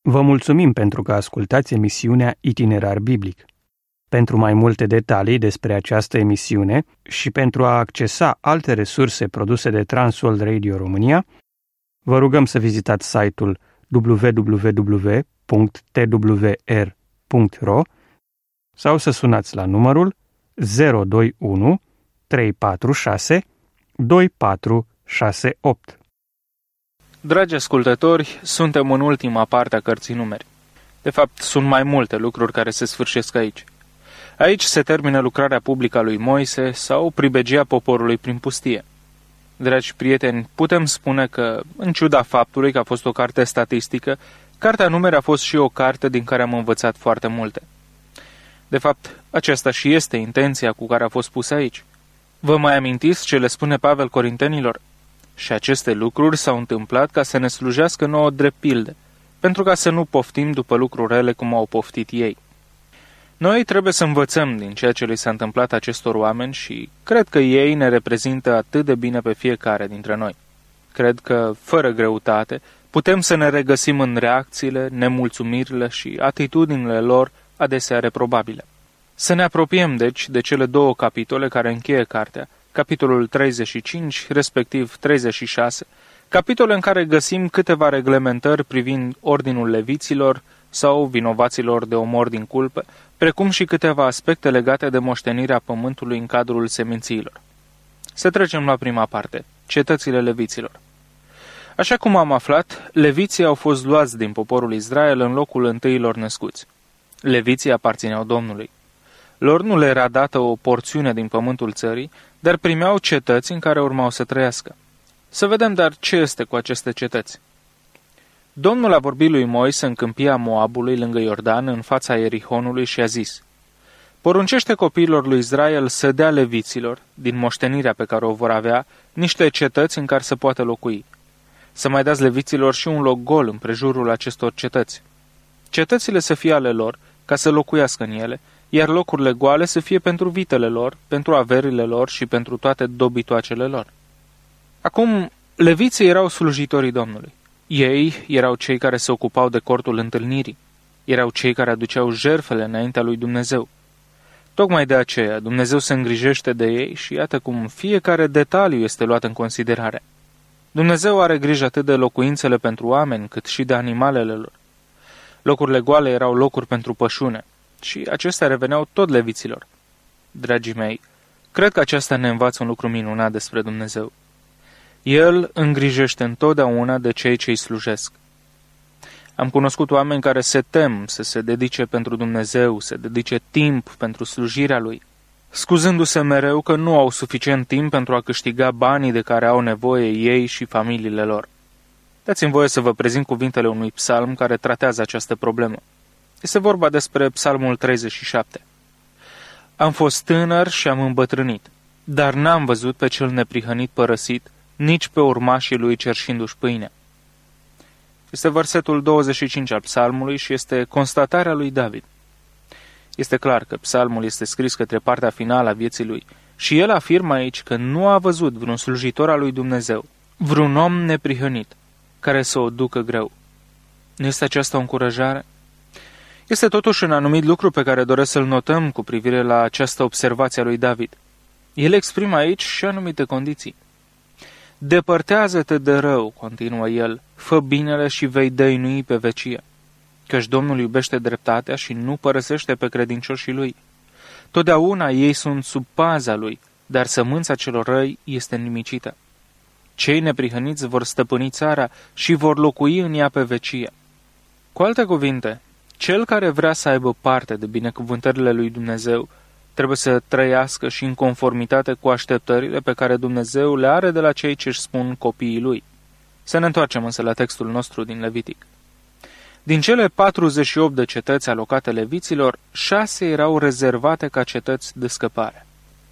Vă mulțumim pentru că ascultați emisiunea Itinerar Biblic. Pentru mai multe detalii despre această emisiune și pentru a accesa alte resurse produse de Transworld Radio România, vă rugăm să vizitați site-ul www.twr.ro sau să sunați la numărul 021 346 2468. Dragi ascultători, suntem în ultima parte a cărții Numeri. De fapt, sunt mai multe lucruri care se sfârșesc aici. Aici se termină lucrarea publică a lui Moise sau pribegia poporului prin pustie. Dragi prieteni, putem spune că, în ciuda faptului că a fost o carte statistică, Cartea Numeri a fost și o carte din care am învățat foarte multe. De fapt, aceasta și este intenția cu care a fost pusă aici. Vă mai amintiți ce le spune Pavel Corintenilor? Și aceste lucruri s-au întâmplat ca să ne slujească nouă drept pilde, pentru ca să nu poftim după lucruri rele cum au poftit ei. Noi trebuie să învățăm din ceea ce li s-a întâmplat acestor oameni și cred că ei ne reprezintă atât de bine pe fiecare dintre noi. Cred că, fără greutate, putem să ne regăsim în reacțiile, nemulțumirile și atitudinile lor adesea reprobabile. Să ne apropiem, deci, de cele două capitole care încheie cartea, capitolul 35, respectiv 36, capitole în care găsim câteva reglementări privind ordinul leviților sau vinovaților de omor din culpe, precum și câteva aspecte legate de moștenirea pământului în cadrul semințiilor. Să trecem la prima parte, cetățile leviților. Așa cum am aflat, leviții au fost luați din poporul Israel în locul întâilor născuți. Leviții aparțineau Domnului. Lor nu le era dată o porțiune din pământul țării, dar primeau cetăți în care urmau să trăiască. Să vedem dar ce este cu aceste cetăți. Domnul a vorbit lui Moise în câmpia Moabului lângă Iordan, în fața Ierihonului și a zis: poruncește copiilor lui Israel să dea leviților, din moștenirea pe care o vor avea, niște cetăți în care să poată locui. Să mai dați leviților și un loc gol împrejurul acestor cetăți. Cetățile să fie ale lor, ca să locuiască în ele, iar locurile goale să fie pentru vitele lor, pentru averile lor și pentru toate dobitoacele lor. Acum, leviții erau slujitorii Domnului. Ei erau cei care se ocupau de cortul întâlnirii. Erau cei care aduceau jertfele înaintea lui Dumnezeu. Tocmai de aceea, Dumnezeu se îngrijește de ei și iată cum fiecare detaliu este luat în considerare. Dumnezeu are grijă atât de locuințele pentru oameni, cât și de animalele lor. Locurile goale erau locuri pentru pășune și acestea reveneau tot leviților. Dragii mei, cred că aceasta ne învață un lucru minunat despre Dumnezeu. El îngrijește întotdeauna de cei ce îi slujesc. Am cunoscut oameni care se tem să se dedice pentru Dumnezeu, să dedice timp pentru slujirea Lui, scuzându-se mereu că nu au suficient timp pentru a câștiga banii de care au nevoie ei și familiile lor. Dați-mi voie să vă prezint cuvintele unui psalm care tratează această problemă. Este vorba despre psalmul 37. Am fost tânăr și am îmbătrânit, dar n-am văzut pe cel neprihănit părăsit, nici pe urmașii lui cerșindu-și pâinea. Este versetul 25 al psalmului și este constatarea lui David. Este clar că psalmul este scris către partea finală a vieții lui și el afirmă aici că nu a văzut vreun slujitor al lui Dumnezeu, vreun om neprihănit, care să o ducă greu. Nu este aceasta o încurajare? Este totuși un anumit lucru pe care doresc să-l notăm cu privire la această observație a lui David. El exprimă aici și anumite condiții. Depărtează-te de rău, continuă el, fă binele și vei dăinui pe vecie, căci Domnul iubește dreptatea și nu părăsește pe credincioșii lui. Totdeauna ei sunt sub paza lui, dar sămânța celor răi este nimicită. Cei neprihăniți vor stăpâni țara și vor locui în ea pe vecie. Cu alte cuvinte, cel care vrea să aibă parte de binecuvântările lui Dumnezeu trebuie să trăiască și în conformitate cu așteptările pe care Dumnezeu le are de la cei ce își spun copiii lui. Să ne întoarcem însă la textul nostru din Levitic. Din cele 48 de cetăți alocate leviților, 6 erau rezervate ca cetăți de scăpare.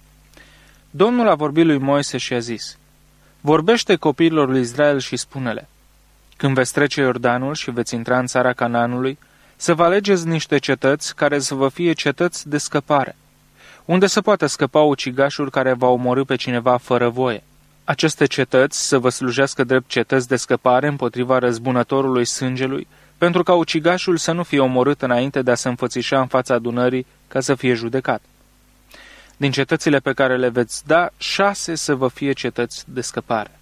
Domnul a vorbit lui Moise și a zis: vorbește copiilor lui Israel și spune-le: când veți trece Iordanul și veți intra în țara Canaanului, să vă alegeți niște cetăți care să vă fie cetăți de scăpare, unde să poată scăpa ucigașul care va omorî pe cineva fără voie. Aceste cetăți să vă slujească drept cetăți de scăpare împotriva răzbunătorului sângelui, pentru ca ucigașul să nu fie omorât înainte de a se înfățișa în fața adunării ca să fie judecat. Din cetățile pe care le veți da, 6 să vă fie cetăți de scăpare.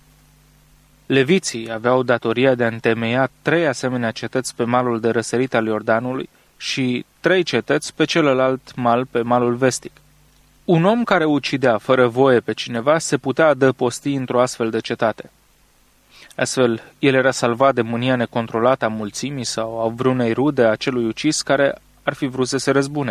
Leviții aveau datoria de a întemeia 3 asemenea cetăți pe malul de răsărit al Iordanului și 3 cetăți pe celălalt mal, pe malul vestic. Un om care ucidea fără voie pe cineva se putea adăposti într-o astfel de cetate. Astfel, el era salvat de mânia necontrolată a mulțimii sau a vreunei rude a celui ucis care ar fi vrut să se răzbune.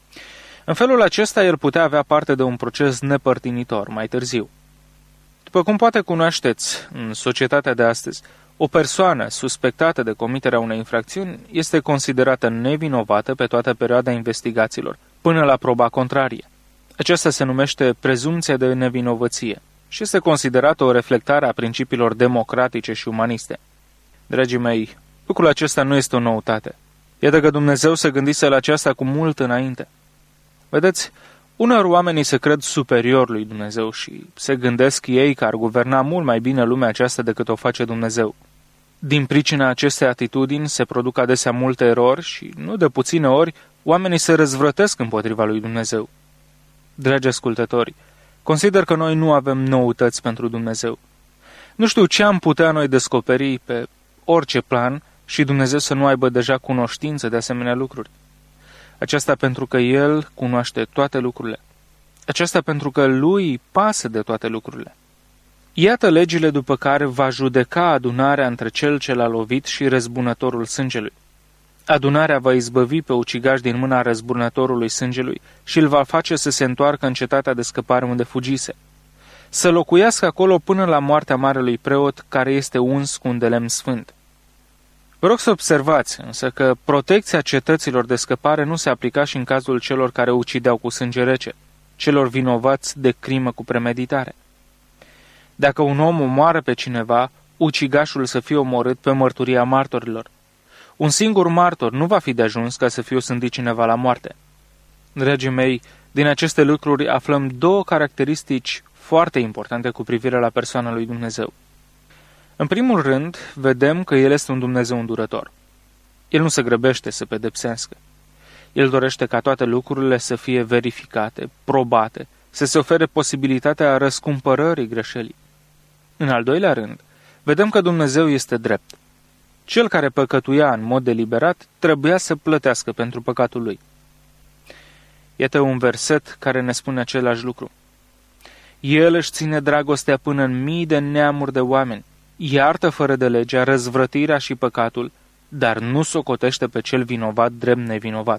În felul acesta, el putea avea parte de un proces nepărtinitor mai târziu. După cum poate cunoașteți, în societatea de astăzi, o persoană suspectată de comiterea unei infracțiuni este considerată nevinovată pe toată perioada investigațiilor, până la proba contrarie. Aceasta se numește prezumția de nevinovăție și este considerată o reflectare a principiilor democratice și umaniste. Dragii mei, lucrul acesta nu este o noutate. Iată că Dumnezeu se gândise la aceasta cu mult înainte. Vedeți, uneori oamenii se cred superior lui Dumnezeu și se gândesc ei că ar guverna mult mai bine lumea aceasta decât o face Dumnezeu. Din pricina acestei atitudini se produc adesea multe erori și, nu de puține ori, oamenii se răzvrătesc împotriva lui Dumnezeu. Dragi ascultători, consider că noi nu avem noutăți pentru Dumnezeu. Nu știu ce am putea noi descoperi pe orice plan și Dumnezeu să nu aibă deja cunoștință de asemenea lucruri. Aceasta pentru că El cunoaște toate lucrurile. Aceasta pentru că Lui pasă de toate lucrurile. Iată legile după care va judeca adunarea între cel ce l-a lovit și răzbunătorul sângelui. Adunarea va izbăvi pe ucigaș din mâna răzbunătorului sângelui și îl va face să se întoarcă în cetatea de scăpare unde fugise. Să locuiască acolo până la moartea marelui preot care este uns cu un de lemn sfânt. Vă rog să observați însă că protecția cetăților de scăpare nu se aplica și în cazul celor care ucideau cu sânge rece, celor vinovați de crimă cu premeditare. Dacă un om omoară pe cineva, ucigașul să fie omorât pe mărturia martorilor. Un singur martor nu va fi de ajuns ca să fie osândit cineva la moarte. Dragii mei, din aceste lucruri aflăm 2 caracteristici foarte importante cu privire la persoana lui Dumnezeu. În primul rând, vedem că El este un Dumnezeu îndurător. El nu se grăbește să pedepsească. El dorește ca toate lucrurile să fie verificate, probate, să se ofere posibilitatea răscumpărării greșelii. În al doilea rând, vedem că Dumnezeu este drept. Cel care păcătuia în mod deliberat trebuia să plătească pentru păcatul lui. Iată un verset care ne spune același lucru. El își ține dragostea până în mii de neamuri de oameni, iartă fără de legea, răzvrătirea și păcatul, dar nu socotește pe cel vinovat drept nevinovat.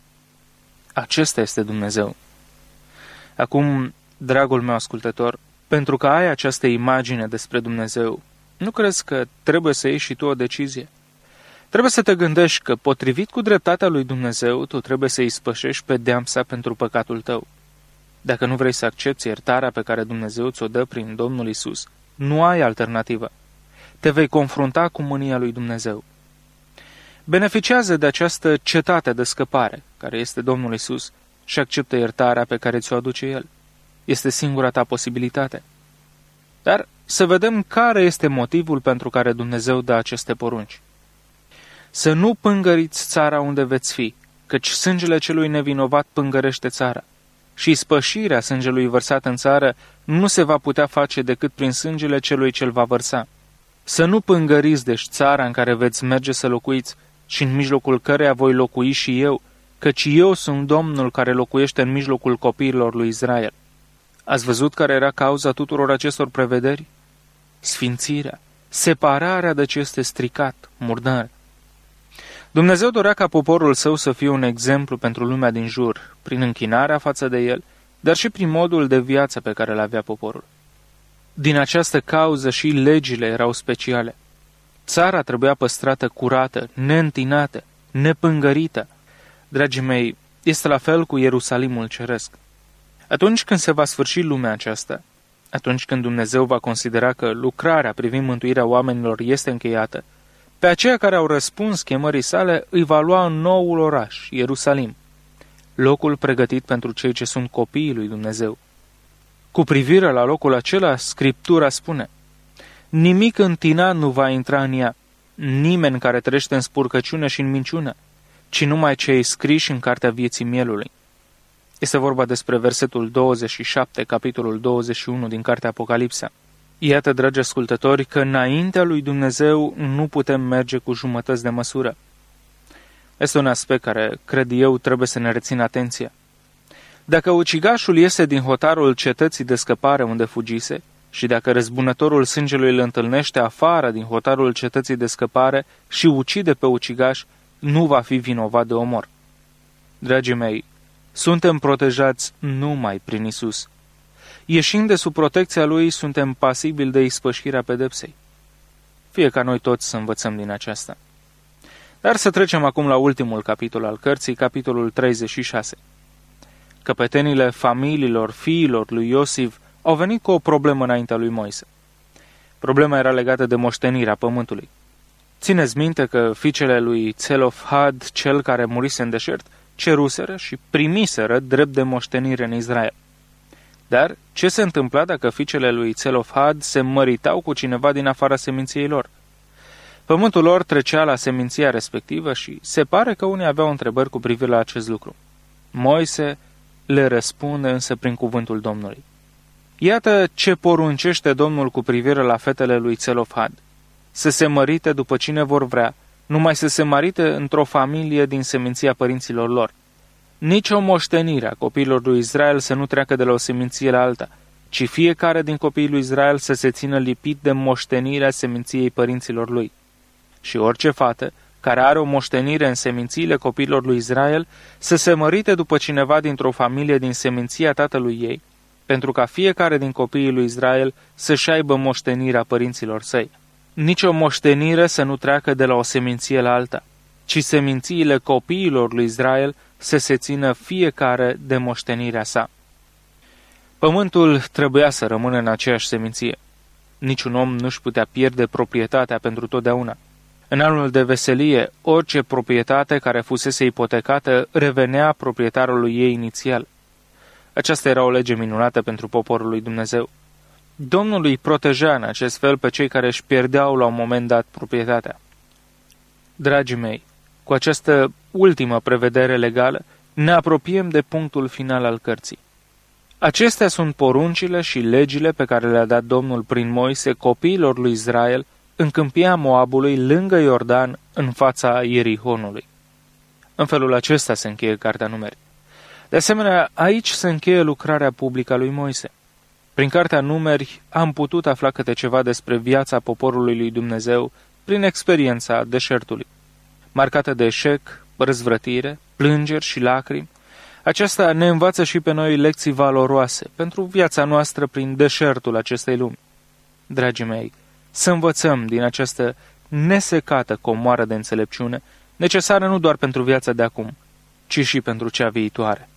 Acesta este Dumnezeu. Acum, dragul meu ascultător, pentru că ai această imagine despre Dumnezeu, nu crezi că trebuie să iei și tu o decizie? Trebuie să te gândești că, potrivit cu dreptatea lui Dumnezeu, tu trebuie să ispășești pedeapsa pentru păcatul tău. Dacă nu vrei să accepți iertarea pe care Dumnezeu ți-o dă prin Domnul Isus, nu ai alternativă. Te vei confrunta cu mânia lui Dumnezeu. Beneficiază de această cetate de scăpare, care este Domnul Isus, și acceptă iertarea pe care ți-o aduce El. Este singura ta posibilitate. Dar să vedem care este motivul pentru care Dumnezeu dă aceste porunci. Să nu pângăriți țara unde veți fi, căci sângele celui nevinovat pângărește țara. Și spășirea sângelui vărsat în țară nu se va putea face decât prin sângele celui ce-l va vărsa. Să nu pângăriți deci țara în care veți merge să locuiți și în mijlocul căreia voi locui și eu, căci eu sunt Domnul care locuiește în mijlocul copiilor lui Israel. Ați văzut care era cauza tuturor acestor prevederi? Sfințirea, separarea de ce este stricat, murdar. Dumnezeu dorea ca poporul său să fie un exemplu pentru lumea din jur, prin închinarea față de el, dar și prin modul de viață pe care îl avea poporul. Din această cauză și legile erau speciale. Țara trebuia păstrată curată, neîntinată, nepângărită. Dragii mei, este la fel cu Ierusalimul ceresc. Atunci când se va sfârși lumea aceasta, atunci când Dumnezeu va considera că lucrarea privind mântuirea oamenilor este încheiată, pe aceia care au răspuns chemării sale îi va lua în noul oraș, Ierusalim, locul pregătit pentru cei ce sunt copiii lui Dumnezeu. Cu privire la locul acela, Scriptura spune: nimic întinat nu va intra în ea, nimeni care trăiește în spurcăciune și în minciună, ci numai cei scriși în cartea vieții mielului. Este vorba despre versetul 27, capitolul 21 din cartea Apocalipsa. Iată, dragi ascultători, că înaintea lui Dumnezeu nu putem merge cu jumătăți de măsură. Este un aspect care, cred eu, trebuie să ne rețină atenția. Dacă ucigașul iese din hotarul cetății de scăpare unde fugise și dacă răzbunătorul sângelui îl întâlnește afară din hotarul cetății de scăpare și ucide pe ucigaș, nu va fi vinovat de omor. Dragii mei, suntem protejați numai prin Isus. Ieșind de sub protecția Lui, suntem pasibili de ispășirea pedepsei. Fie ca noi toți să învățăm din aceasta. Dar să trecem acum la ultimul capitol al cărții, capitolul 36. Căpetenile familiilor fiilor lui Iosif au venit cu o problemă înaintea lui Moise. Problema era legată de moștenirea pământului. Țineți minte că fiicele lui Țelofhad, cel care murise în deșert, ceruseră și primiseră drept de moștenire în Israel. Dar ce se întâmpla dacă fiicele lui Țelofhad se măritau cu cineva din afara seminției lor? Pământul lor trecea la seminția respectivă și se pare că unii aveau întrebări cu privire la acest lucru. Moise le răspunde însă prin cuvântul Domnului. Iată ce poruncește Domnul cu privire la fetele lui Țelofhad: să se mărite după cine vor vrea, numai să se marite într-o familie din seminția părinților lor. Nici o moștenire a copiilor lui Israel să nu treacă de la o seminție la alta, ci fiecare din copiii lui Israel să se țină lipit de moștenirea seminției părinților lui. Și orice fată care are o moștenire în semințiile copiilor lui Israel să se mărite după cineva dintr-o familie din seminția tatălui ei, pentru ca fiecare din copiii lui Israel să-și aibă moștenirea părinților săi. Nici o moștenire să nu treacă de la o seminție la alta, ci semințiile copiilor lui Israel să se țină fiecare de moștenirea sa. Pământul trebuia să rămână în aceeași seminție. Niciun om nu-și putea pierde proprietatea pentru totdeauna. În anul de veselie, orice proprietate care fusese ipotecată revenea proprietarului ei inițial. Aceasta era o lege minunată pentru poporul lui Dumnezeu. Domnul îi proteja în acest fel pe cei care își pierdeau la un moment dat proprietatea. Dragii mei, cu această ultimă prevedere legală, ne apropiem de punctul final al cărții. Acestea sunt poruncile și legile pe care le-a dat Domnul prin Moise copiilor lui Israel în câmpia Moabului, lângă Iordan, în fața Ierihonului. În felul acesta se încheie Cartea Numeri. De asemenea, aici se încheie lucrarea publică a lui Moise. Prin Cartea Numeri am putut afla câte ceva despre viața poporului lui Dumnezeu prin experiența deșertului. Marcată de eșec, răzvrătire, plângeri și lacrimi, aceasta ne învață și pe noi lecții valoroase pentru viața noastră prin deșertul acestei lumi. Dragii mei, să învățăm din această nesecată comoară de înțelepciune, necesară nu doar pentru viața de acum, ci și pentru cea viitoare.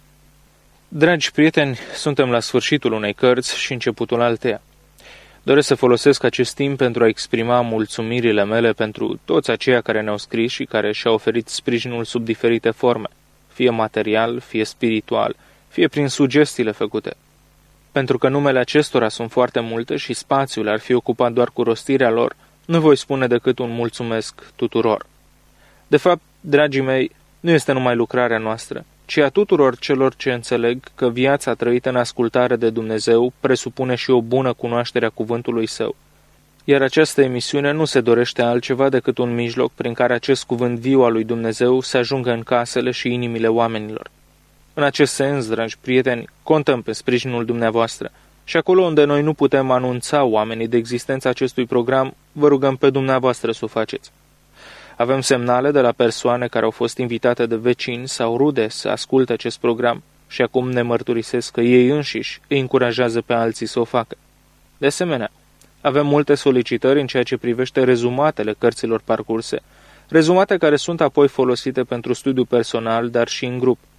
Dragi prieteni, suntem la sfârșitul unei cărți și începutul alteia. Doresc să folosesc acest timp pentru a exprima mulțumirile mele pentru toți aceia care ne-au scris și care și-au oferit sprijinul sub diferite forme, fie material, fie spiritual, fie prin sugestiile făcute. Pentru că numele acestora sunt foarte multe și spațiul ar fi ocupat doar cu rostirea lor, nu voi spune decât un mulțumesc tuturor. De fapt, dragii mei, nu este numai lucrarea noastră, ci a tuturor celor ce înțeleg că viața trăită în ascultare de Dumnezeu presupune și o bună cunoaștere a cuvântului Său. Iar această emisiune nu se dorește altceva decât un mijloc prin care acest cuvânt viu al lui Dumnezeu să ajungă în casele și inimile oamenilor. În acest sens, dragi prieteni, contăm pe sprijinul dumneavoastră și acolo unde noi nu putem anunța oamenii de existența acestui program, vă rugăm pe dumneavoastră să o faceți. Avem semnale de la persoane care au fost invitate de vecini sau rude să asculte acest program și acum ne mărturisesc că ei înșiși îi încurajează pe alții să o facă. De asemenea, avem multe solicitări în ceea ce privește rezumatele cărților parcurse, rezumate care sunt apoi folosite pentru studiu personal, dar și în grup.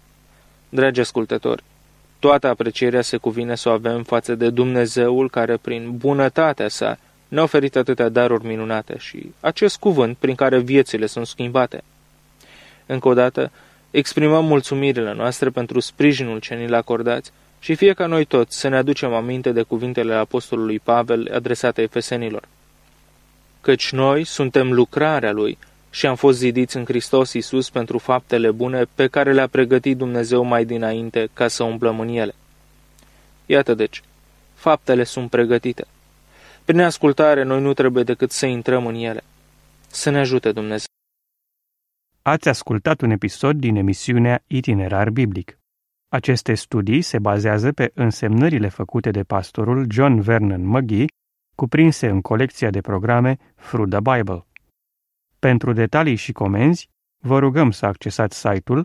Dragi ascultători, toată aprecierea se cuvine să o avem față de Dumnezeul care, prin bunătatea sa, ne-a oferit atâtea daruri minunate și acest cuvânt prin care viețile sunt schimbate. Încă o dată, exprimăm mulțumirile noastre pentru sprijinul ce ni-l acordați și fie ca noi toți să ne aducem aminte de cuvintele apostolului Pavel adresate efesenilor. căci noi suntem lucrarea Lui și am fost zidiți în Hristos Iisus pentru faptele bune pe care le-a pregătit Dumnezeu mai dinainte ca să umblăm în ele. Iată deci, faptele sunt pregătite. Prin ascultare noi nu trebuie decât să intrăm în ele. Să ne ajute Dumnezeu. Ați ascultat un episod din emisiunea Itinerar Biblic. Aceste studii se bazează pe însemnările făcute de pastorul John Vernon McGee, cuprinse în colecția de programe Through the Bible. Pentru detalii și comenzi, vă rugăm să accesați site-ul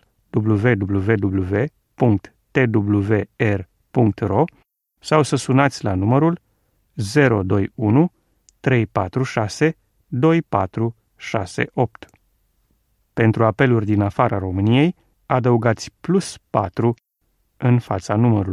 www.twr.ro sau să sunați la numărul 021 346 2468. Pentru apeluri din afara României, adăugați +4 în fața numărului.